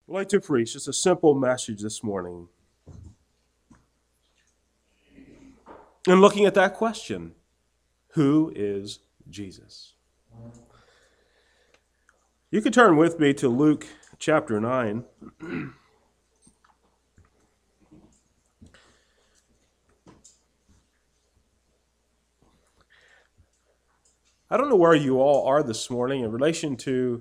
I'd like to preach just a simple message this morning. And looking at that question, who is Jesus? You can turn with me to Luke chapter 9. I don't know where you all are this morning in relation to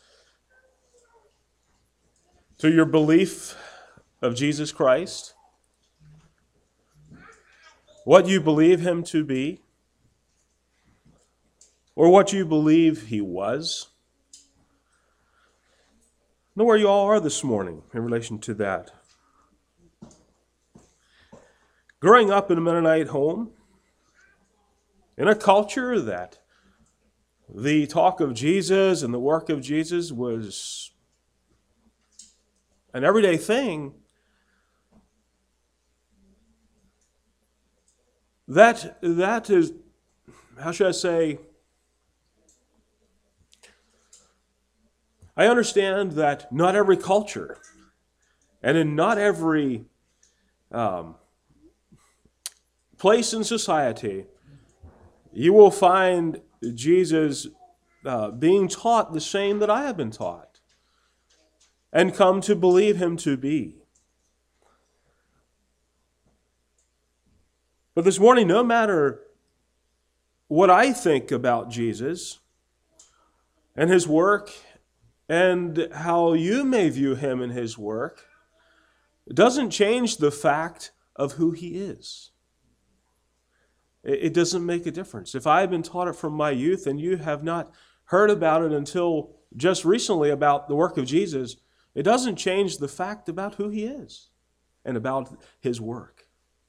your belief of Jesus Christ, what you believe him to be, or what you believe he was. I know where you all are this morning in relation to that. Growing up in a Mennonite home, in a culture that the talk of Jesus and the work of Jesus was an everyday thing, that is, how should I say, I understand that not every culture and in not every place in society you will find Jesus being taught the same that I have been taught and come to believe him to be. But this morning, no matter what I think about Jesus and his work and how you may view him and his work, it doesn't change the fact of who he is. It doesn't make a difference. If I have been taught it from my youth and you have not heard about it until just recently about the work of Jesus, it doesn't change the fact about who he is and about his work.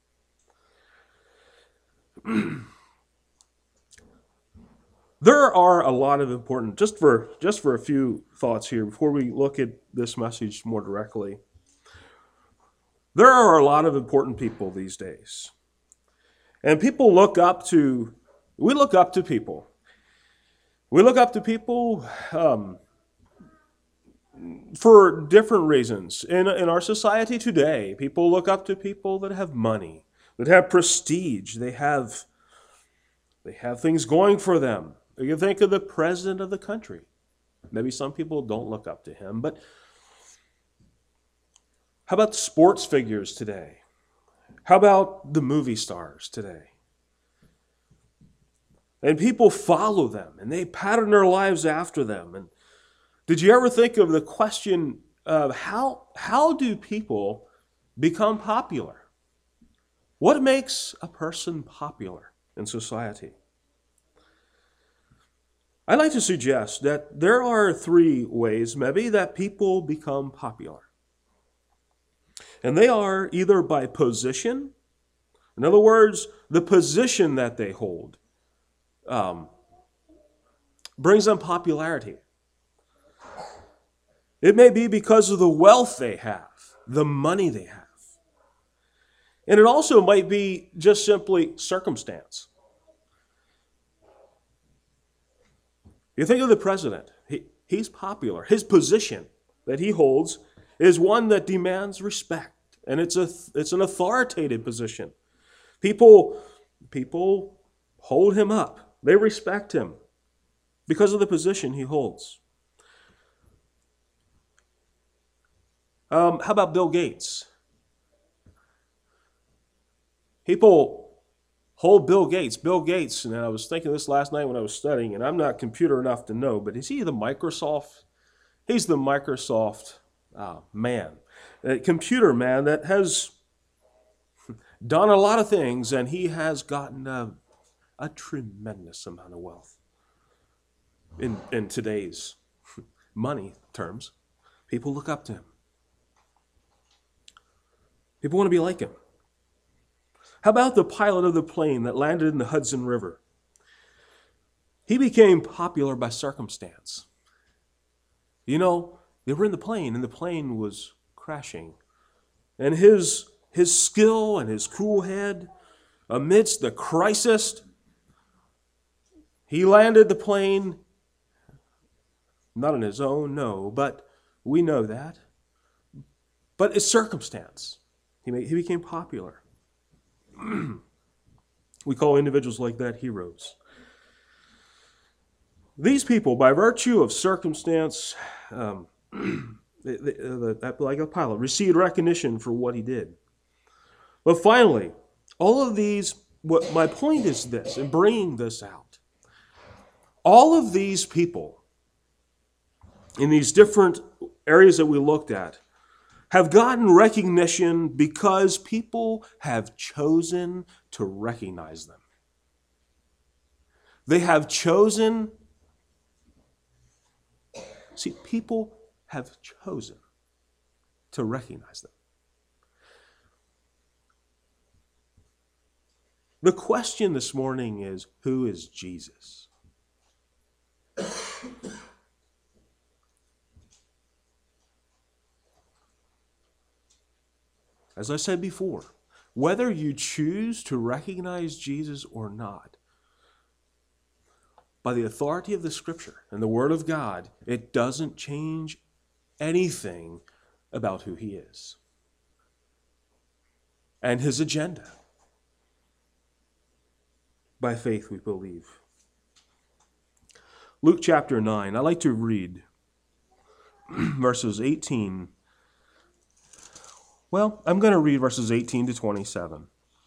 There are a lot of important, just for a few thoughts here before we look at this message more directly. There are a lot of important people these days. And we look up to people. We look up to people for different reasons. In our society today, people look up to people that have money, that have prestige, they have things going for them. You can think of the president of the country. Maybe some people don't look up to him, but how about the sports figures today? How about the movie stars today? And people follow them, and they pattern their lives after them. And did you ever think of the question of how do people become popular? What makes a person popular in society? I'd like to suggest that there are three ways, maybe, that people become popular. And they are either by position, in other words, the position that they hold brings them popularity. It may be because of the wealth they have, the money they have. And it also might be just simply circumstance. You think of the president. He's popular. His position that he holds is one that demands respect, and it's an authoritative position. People hold him up. They respect him because of the position he holds. How about Bill Gates? People hold Bill Gates. Bill Gates, and I was thinking this last night when I was studying, and I'm not computer enough to know, but is he the Microsoft? He's the Microsoft man, a computer man that has done a lot of things, and he has gotten a tremendous amount of wealth in today's money terms. People look up to him. People want to be like him. How about the pilot of the plane that landed in the Hudson River? He became popular by circumstance. You know, they were in the plane, and the plane was crashing. And his skill and his cool head, amidst the crisis, he landed the plane, not on his own, no, but we know that. but it's circumstance. He became popular. We call individuals like that heroes. These people, by virtue of circumstance, like a pilot, received recognition for what he did. But finally, all of these, what my point is this, in bringing this out, all of these people in these different areas that we looked at have gotten recognition because people have chosen to recognize them. They have chosen. See, people have chosen to recognize them. The question this morning is, who is Jesus? As I said before, whether you choose to recognize Jesus or not, by the authority of the Scripture and the Word of God, it doesn't change anything about who He is and His agenda. By faith we believe. Luke chapter 9, I like to read verses 18. Well, I'm going to read verses 18 to 27.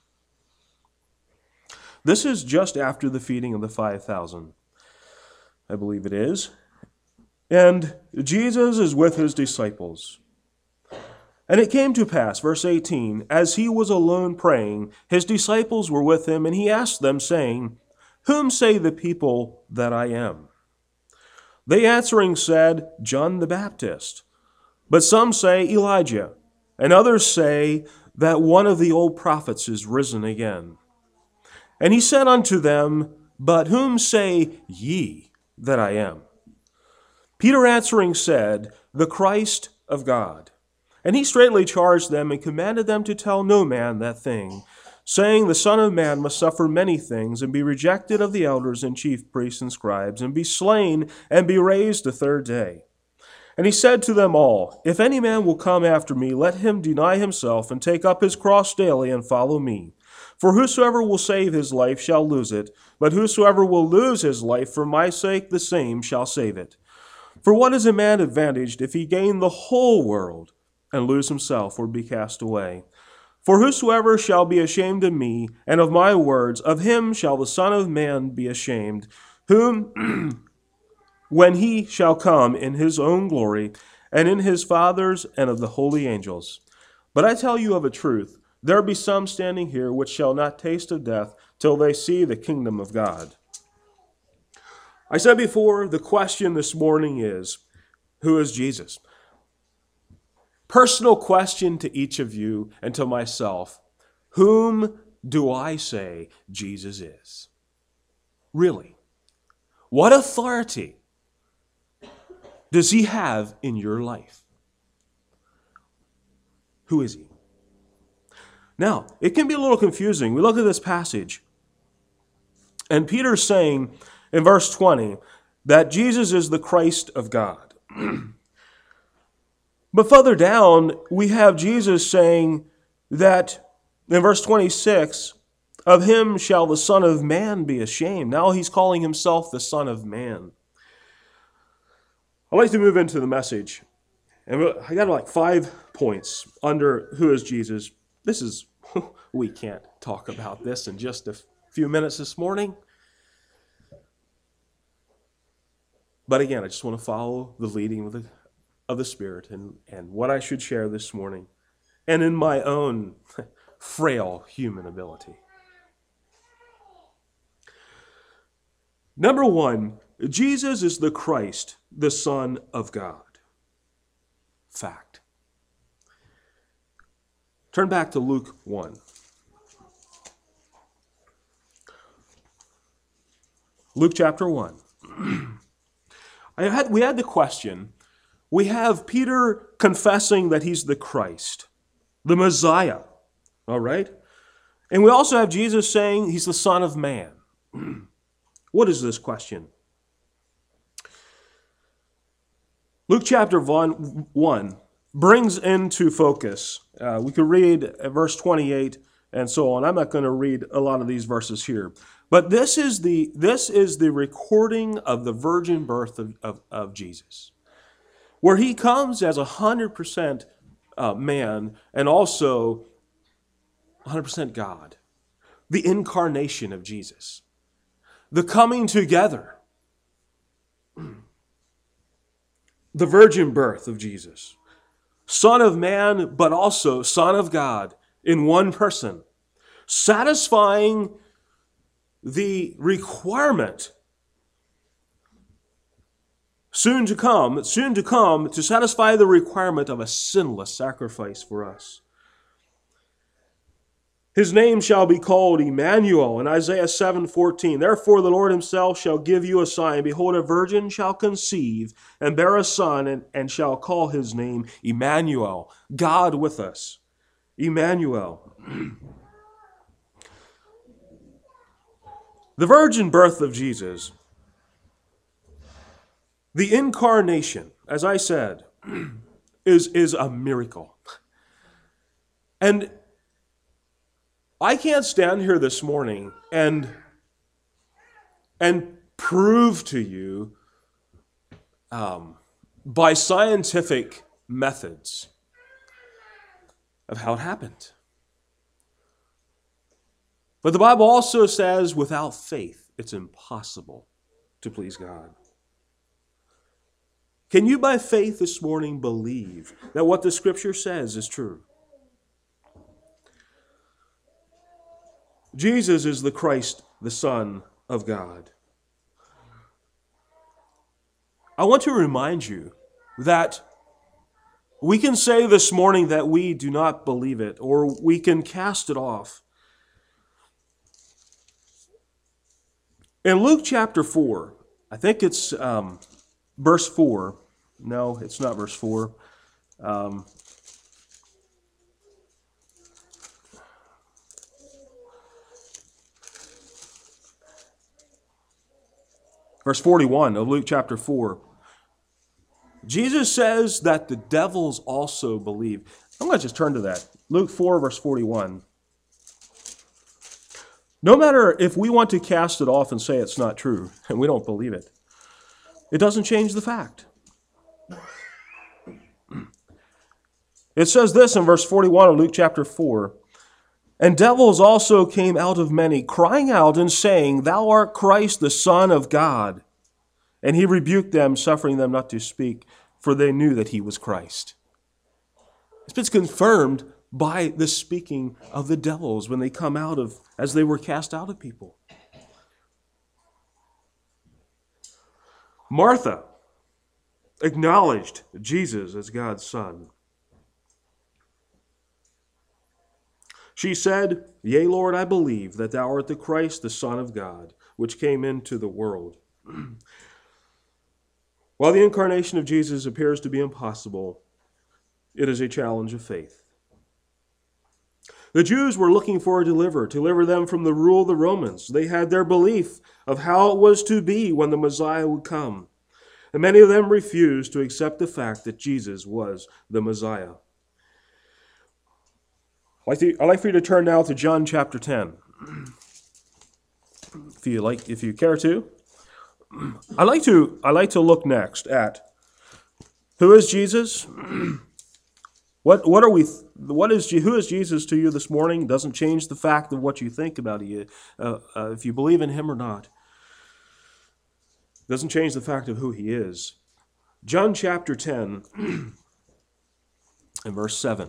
This is just after the feeding of the 5,000. I believe it is. And Jesus is with his disciples. And it came to pass, verse 18, as he was alone praying, his disciples were with him, and he asked them, saying, Whom say the people that I am? They answering said, John the Baptist. But some say Elijah, and others say that one of the old prophets is risen again. And he said unto them, But whom say ye that I am? Peter answering said, The Christ of God. And he straitly charged them and commanded them to tell no man that thing, saying, The Son of Man must suffer many things, and be rejected of the elders and chief priests and scribes, and be slain, and be raised the third day. And he said to them all, If any man will come after me, let him deny himself, and take up his cross daily, and follow me. For whosoever will save his life shall lose it, but whosoever will lose his life for my sake, the same shall save it. For what is a man advantaged if he gain the whole world, and lose himself, or be cast away? For whosoever shall be ashamed of me, and of my words, of him shall the Son of Man be ashamed, whom when he shall come in his own glory, and in his Father's and of the holy angels. But I tell you of a truth, there be some standing here which shall not taste of death till they see the kingdom of God. I said before, the question this morning is, who is Jesus? Personal question to each of you and to myself, whom do I say Jesus is? Really? What authority does he have in your life? Who is he? Now, it can be a little confusing. We look at this passage, and Peter's saying in verse 20 that Jesus is the Christ of God. But further down, we have Jesus saying that in verse 26, of him shall the Son of Man be ashamed. Now he's calling himself the Son of Man. I'd like to move into the message. And I got like 5 points under who is Jesus. We can't talk about this in just a few minutes this morning. But again, I just want to follow the leading of the Spirit and what I should share this morning, and in my own frail human ability. Number 1, Jesus is the Christ, the Son of God. Fact. Turn back to Luke 1. Luke chapter 1. We had the question. We have Peter confessing that he's the Christ, the Messiah. All right? And we also have Jesus saying he's the Son of Man. What is this question? Luke chapter 1, brings into focus. We could read verse 28 and so on. I'm not going to read a lot of these verses here. But this is the recording of the virgin birth of Jesus, where he comes as 100% man and also 100% God. The incarnation of Jesus. The coming together. The virgin birth of Jesus. Son of man, but also Son of God in one person. Satisfying the requirement soon to come to satisfy the requirement of a sinless sacrifice for us. His name shall be called Emmanuel in Isaiah 7:14. Therefore the Lord himself shall give you a sign. Behold, a virgin shall conceive and bear a son and shall call his name Emmanuel, God with us. Emmanuel. The virgin birth of Jesus, the incarnation, as I said, is a miracle. And I can't stand here this morning and prove to you by scientific methods of how it happened. But the Bible also says without faith, it's impossible to please God. Can you by faith this morning believe that what the Scripture says is true? Jesus is the Christ, the Son of God. I want to remind you that we can say this morning that we do not believe it, or we can cast it off. In Luke chapter 4, I think it's verse 4. No, it's not verse 4. Verse 41 of Luke chapter 4. Jesus says that the devils also believe. I'm going to just turn to that. Luke 4, verse 41. No matter if we want to cast it off and say it's not true, and we don't believe it, it doesn't change the fact. It says this in verse 41 of Luke chapter 4. And devils also came out of many, crying out and saying, Thou art Christ, the Son of God. And he rebuked them, suffering them not to speak, for they knew that he was Christ. It's been confirmed by the speaking of the devils when they come out of, as they were cast out of people. Martha acknowledged Jesus as God's Son. She said, Yea, Lord, I believe that thou art the Christ, the Son of God, which came into the world. While the incarnation of Jesus appears to be impossible, it is a challenge of faith. The Jews were looking for a deliverer, to deliver them from the rule of the Romans. They had their belief of how it was to be when the Messiah would come. And many of them refused to accept the fact that Jesus was the Messiah. I'd like for you to turn now to John chapter 10. If you care to. I'd like to look next at who is Jesus? Who is Jesus to you this morning? Doesn't change the fact of what you think about if you believe in him or not. Doesn't change the fact of who he is. John chapter 10 and verse 7.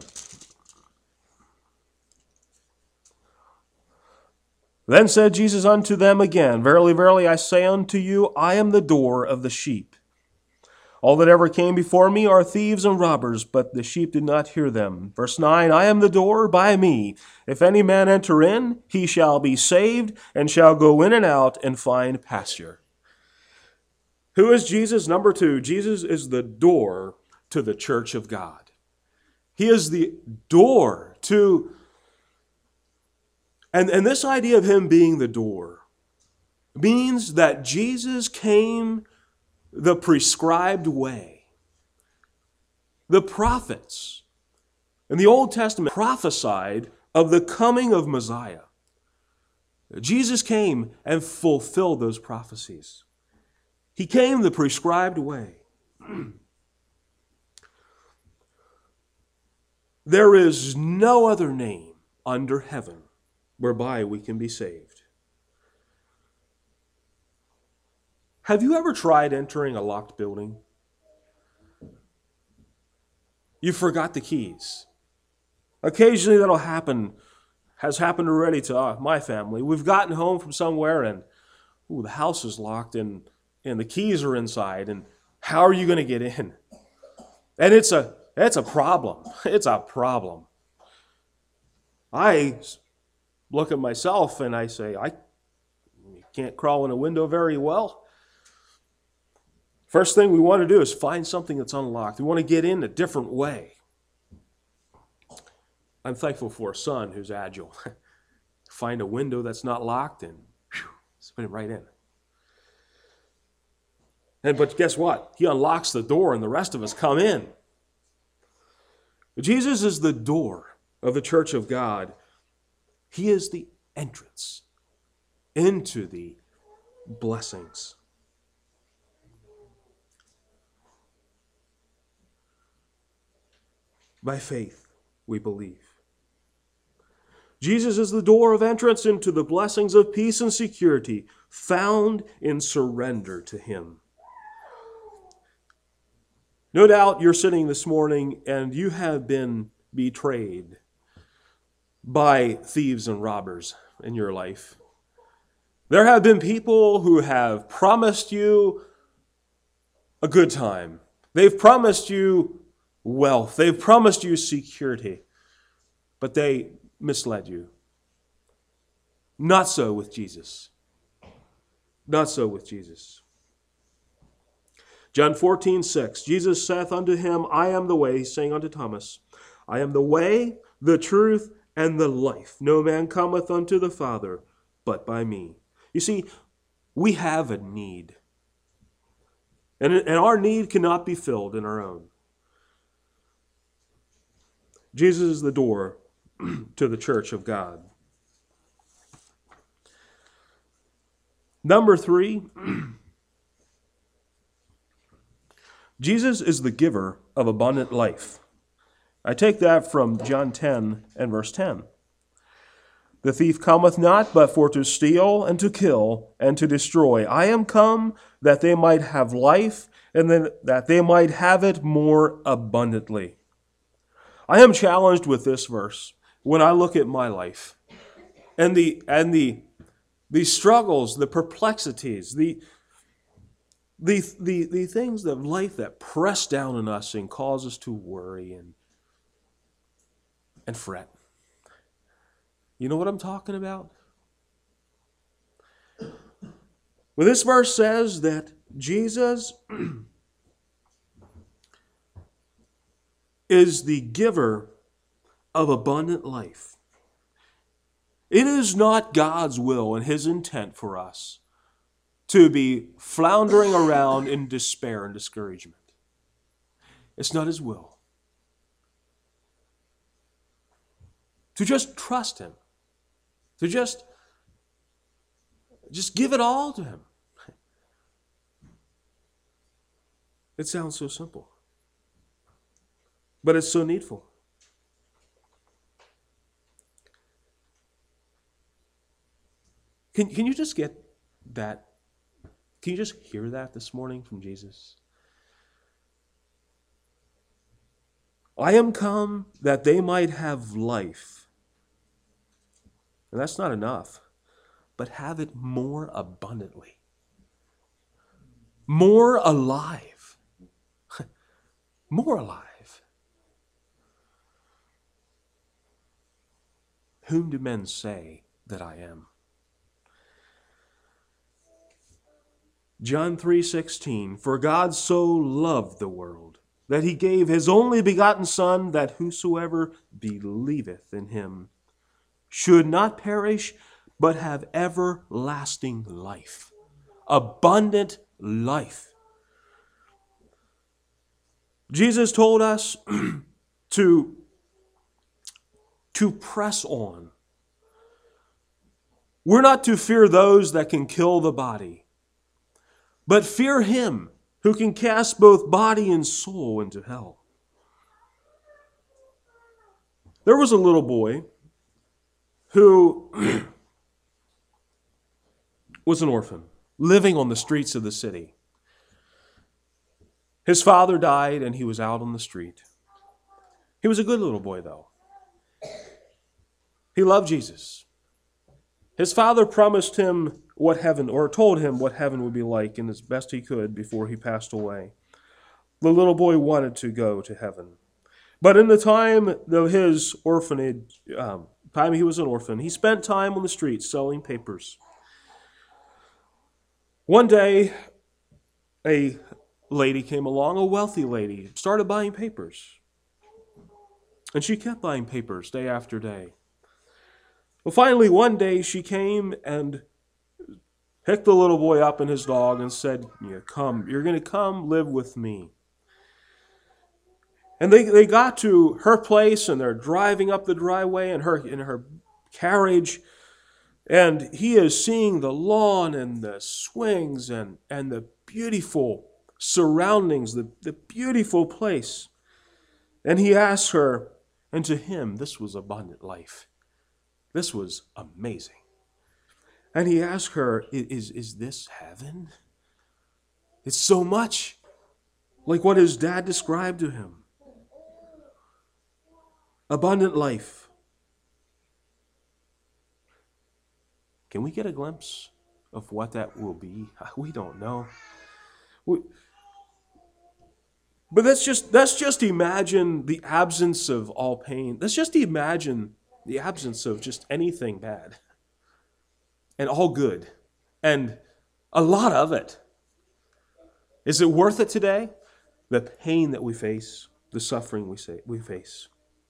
Then said Jesus unto them again, Verily, verily, I say unto you, I am the door of the sheep. All that ever came before me are thieves and robbers, but the sheep did not hear them. Verse 9, I am the door, by me. If any man enter in, he shall be saved, and shall go in and out and find pasture. Who is Jesus? Number 2, Jesus is the door to the church of God. He is the door to... And this idea of him being the door means that Jesus came the prescribed way. The prophets in the Old Testament prophesied of the coming of Messiah. Jesus came and fulfilled those prophecies. He came the prescribed way. There is no other name under heaven whereby we can be saved. Have you ever tried entering a locked building? You forgot the keys. Occasionally that'll happen, has happened already to my family. We've gotten home from somewhere and the house is locked and the keys are inside, and how are you going to get in? And it's a problem. It's a problem. I look at myself and I say, I can't crawl in a window very well. First thing we want to do is find something that's unlocked. We want to get in a different way. I'm thankful for a son who's agile. Find a window that's not locked and put him right in. But guess what? He unlocks the door and the rest of us come in. Jesus is the door of the church of God. He is the entrance into the blessings. By faith, we believe. Jesus is the door of entrance into the blessings of peace and security found in surrender to Him. No doubt you're sitting this morning and you have been betrayed by thieves and robbers in your life. There have been people who have promised you a good time. They've promised you wealth. They've promised you security, but they misled you. Not so with Jesus. Not so with Jesus. John 14:6, Jesus saith unto him, I am the way, saying unto Thomas, I am the way, the truth, and the life. No man cometh unto the Father but by me. You see, we have a need. And our need cannot be filled in our own. Jesus is the door to the church of God. Number 3, Jesus is the giver of abundant life. I take that from John 10 and verse 10. The thief cometh not but for to steal and to kill and to destroy. I am come that they might have life and that they might have it more abundantly. I am challenged with this verse when I look at my life and the struggles, the perplexities, the things of life that press down on us and cause us to worry and fret. You know what I'm talking about? Well, this verse says that Jesus is the giver of abundant life. It is not God's will and His intent for us to be floundering around in despair and discouragement. It's not His will. To just trust Him. To just give it all to Him. It sounds so simple. But it's so needful. Can you just get that? Can you just hear that this morning from Jesus? I am come that they might have life. And that's not enough, but have it more abundantly. More alive. More alive. Whom do men say that I am? John 3:16, for God so loved the world, that He gave His only begotten Son, that whosoever believeth in Him should not perish, but have everlasting life. Abundant life. Jesus told us to press on. We're not to fear those that can kill the body, but fear him who can cast both body and soul into hell. There was a little boy who was an orphan, living on the streets of the city. His father died and he was out on the street. He was a good little boy, though. He loved Jesus. His father promised him what heaven, or told him what heaven would be like, and as best he could before he passed away. The little boy wanted to go to heaven. But in the time of his orphanage, time he was an orphan, he spent time on the streets selling papers. One day, a lady came along, a wealthy lady, started buying papers. And she kept buying papers day after day. Well, finally, one day she came and picked the little boy up and his dog and said, "Come, you're going to come live with me." And they got to her place and they're driving up the driveway in her carriage. And he is seeing the lawn and the swings and the beautiful surroundings, the beautiful place. And he asks her, and to him, this was abundant life. This was amazing. And he asked her, is this heaven? It's so much like what his dad described to him. Abundant life. Can we get a glimpse of what that will be? We don't know. But let's just imagine the absence of all pain. Let's just imagine the absence of just anything bad. And all good. And a lot of it. Is it worth it today? The pain that we face, the suffering we face.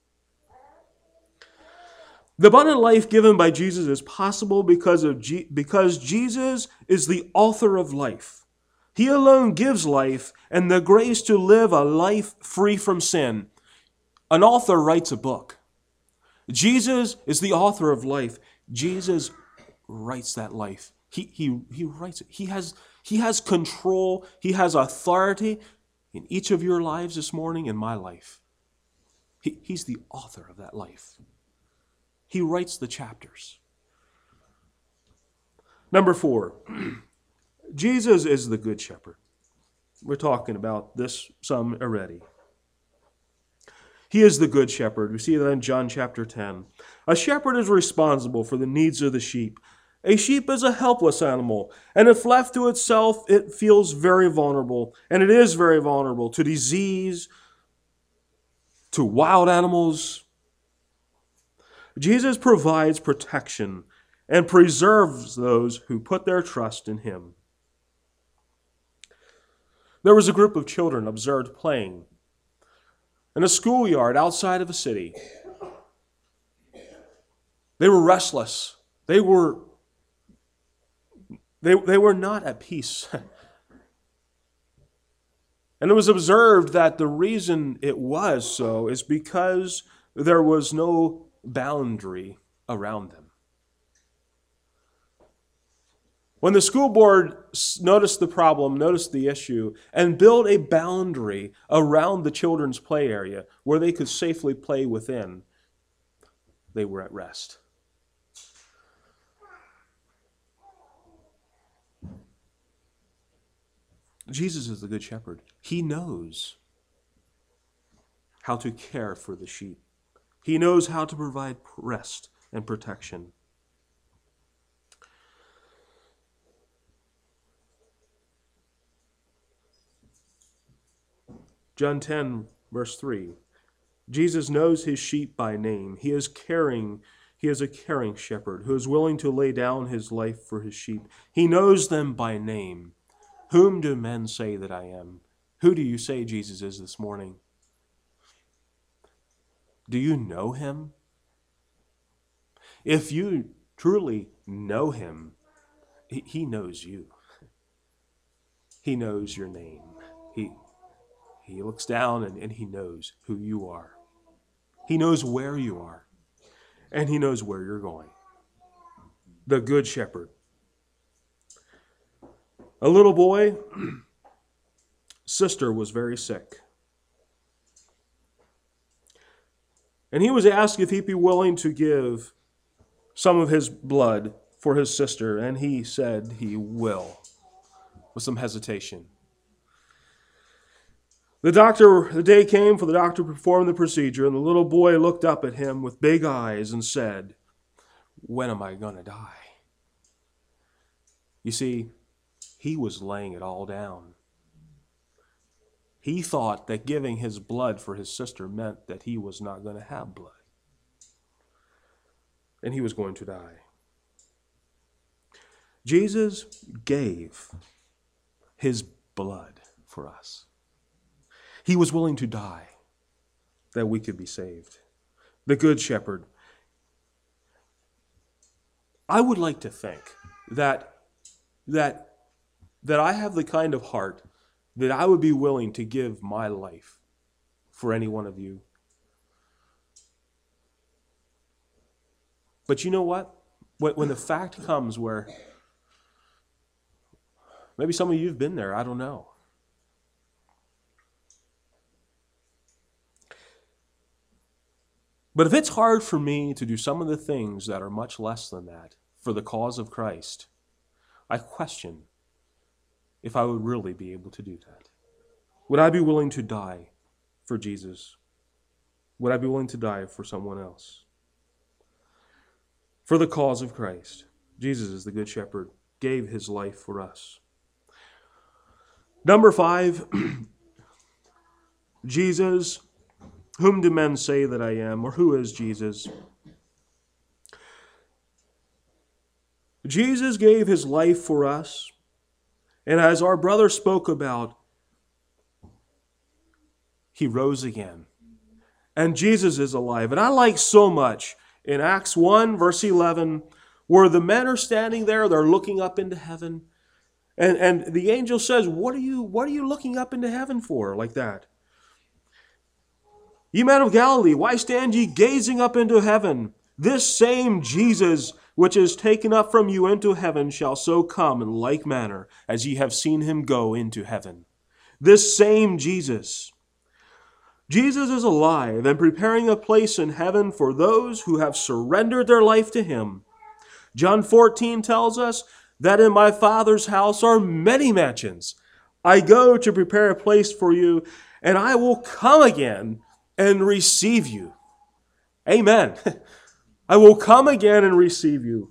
The abundant life given by Jesus is possible because Jesus is the author of life. He alone gives life and the grace to live a life free from sin. An author writes a book. Jesus is the author of life. Jesus writes that life. He writes it. He has control. He has authority in each of your lives this morning, in my life. He's the author of that life. He writes the chapters. Number 4, Jesus is the Good Shepherd. We're talking about this some already. He is the Good Shepherd. We see that in John chapter 10. A shepherd is responsible for the needs of the sheep. A sheep is a helpless animal, and if left to itself, it feels very vulnerable, and it is very vulnerable to disease, to wild animals. Jesus provides protection and preserves those who put their trust in him. There was a group of children observed playing in a schoolyard outside of a city. They were restless. They were not at peace. And it was observed that the reason it was so is because there was no boundary around them. When the school board noticed the problem, noticed the issue, and built a boundary around the children's play area where they could safely play within, they were at rest. Jesus is the Good Shepherd. He knows how to care for the sheep. He knows how to provide rest and protection. John 10, verse 3. Jesus knows his sheep by name. He is a caring shepherd who is willing to lay down his life for his sheep. He knows them by name. Whom do men say that I am? Who do you say Jesus is this morning? Do you know him? If you truly know him, he knows you. He knows your name. He looks down and he knows who you are. He knows where you are. And he knows where you're going. The Good Shepherd. A little boy, sister was very sick. And he was asked if he'd be willing to give some of his blood for his sister, and he said he will, with some hesitation. The day came for the doctor to perform the procedure, and the little boy looked up at him with big eyes and said, "When am I going to die?" You see, he was laying it all down. He thought that giving his blood for his sister meant that he was not going to have blood. And he was going to die. Jesus gave his blood for us. He was willing to die that we could be saved. The Good Shepherd. I would like to think that I have the kind of heart that I would be willing to give my life for any one of you. But you know what? When the fact comes where maybe some of you have been there, I don't know. But if it's hard for me to do some of the things that are much less than that for the cause of Christ, I question if I would really be able to do that. Would I be willing to die for Jesus? Would I be willing to die for someone else? For the cause of Christ. Jesus is the Good Shepherd, gave his life for us. Number 5, Jesus, whom do men say that I am, or who is Jesus? Jesus gave his life for us. And as our brother spoke about, he rose again. And Jesus is alive. And I like so much in Acts 1, verse 11, where the men are standing there, they're looking up into heaven. And the angel says, what are you looking up into heaven for, like that? Ye men of Galilee, why stand ye gazing up into heaven? This same Jesus, which is taken up from you into heaven, shall so come in like manner as ye have seen him go into heaven. This same Jesus. Jesus is alive and preparing a place in heaven for those who have surrendered their life to him. John 14 tells us that in my Father's house are many mansions. I go to prepare a place for you, and I will come again and receive you. Amen. I will come again and receive you.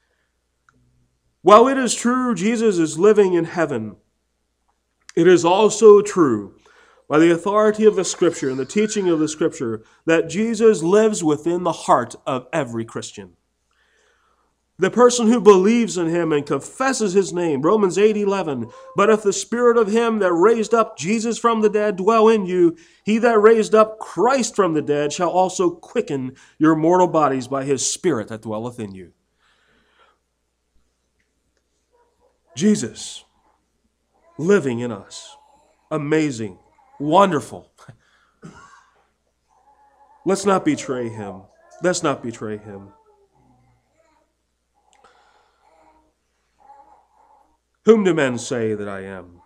While it is true Jesus is living in heaven, it is also true, by the authority of the Scripture and the teaching of the Scripture, that Jesus lives within the heart of every Christian. The person who believes in him and confesses his name, Romans 8:11, but if the Spirit of him that raised up Jesus from the dead dwell in you, he that raised up Christ from the dead shall also quicken your mortal bodies by his Spirit that dwelleth in you. Jesus living in us. Amazing. Wonderful. Let's not betray him. Let's not betray him. Whom do men say that I am?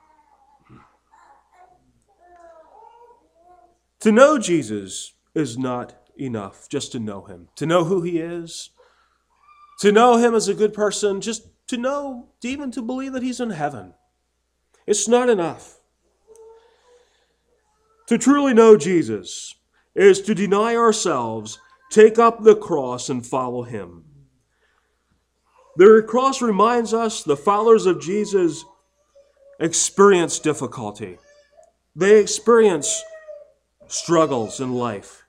To know Jesus is not enough just to know him. To know who he is, to know him as a good person, just to know, even to believe that he's in heaven. It's not enough. To truly know Jesus is to deny ourselves, take up the cross, and follow him. The cross reminds us the followers of Jesus experience difficulty. They experience struggles in life.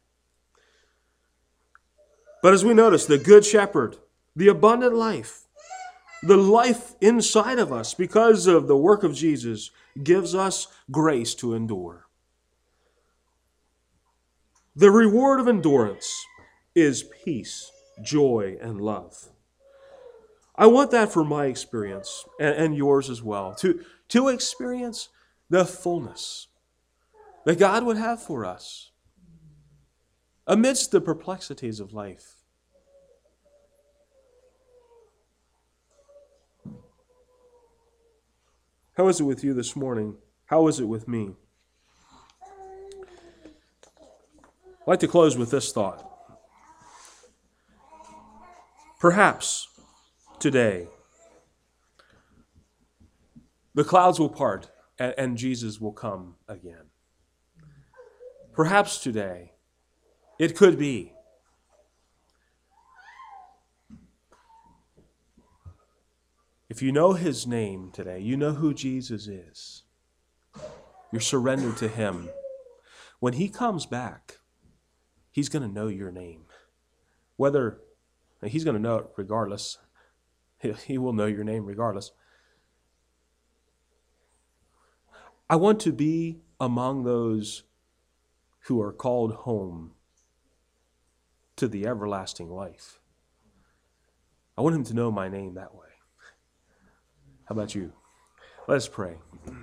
But as we notice, the Good Shepherd, the abundant life, the life inside of us because of the work of Jesus, gives us grace to endure. The reward of endurance is peace, joy, and love. I want that for my experience and yours as well, to experience the fullness that God would have for us amidst the perplexities of life. How is it with you this morning? How is it with me? I'd like to close with this thought. Perhaps today the clouds will part and Jesus will come again. Perhaps today it could be. If you know his name today, you know who Jesus is. You're surrendered to him. When he comes back, he's going to know your name. Whether he's going to know it regardless. He will know your name regardless. I want to be among those who are called home to the everlasting life. I want him to know my name that way. How about you? Let us pray.